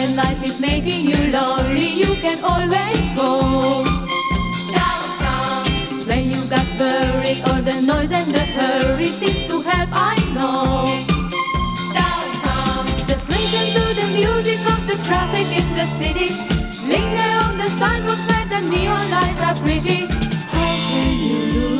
and life is making you lonely, you can always go downtown. When you got worries, all the noise and the hurry seems to help, I know. Downtown, just listen to the music of the traffic in the city. Linger on the sidewalks where the neon lights are pretty. How can you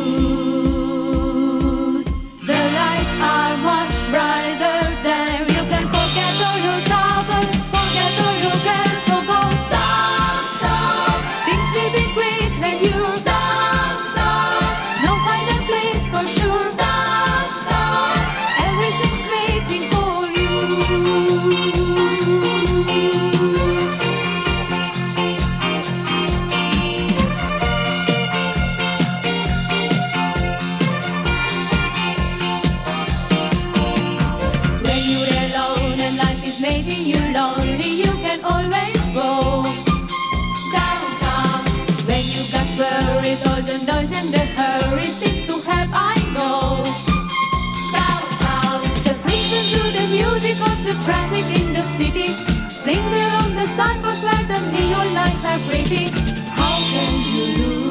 lose? The lights are much brighter there. You can forget all your troubles, forget all your cares. So go down, down. Things will be great when you're down, down. No final place for sure. Down, down. Everything's waiting for you. Making you lonely, you can always go downtown. When you got worries, all the noise and the hurry seems to help, I know. Downtown, just listen to the music of the traffic in the city. Linger on the sidewalks where the neon lights are pretty. How can you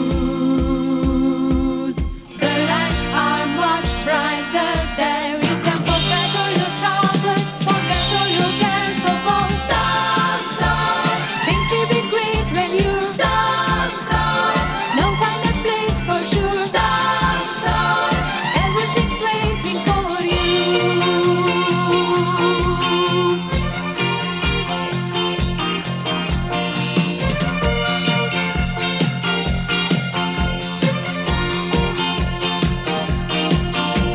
lose? The lights are much brighter there. You can forget all your troubles, forget all your cares. So go down, down. Things will be great when you're down, down. No final place for sure. Down, down. Everything's waiting for you.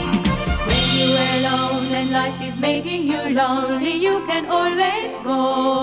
When you're alone and life is making you lonely, you can always go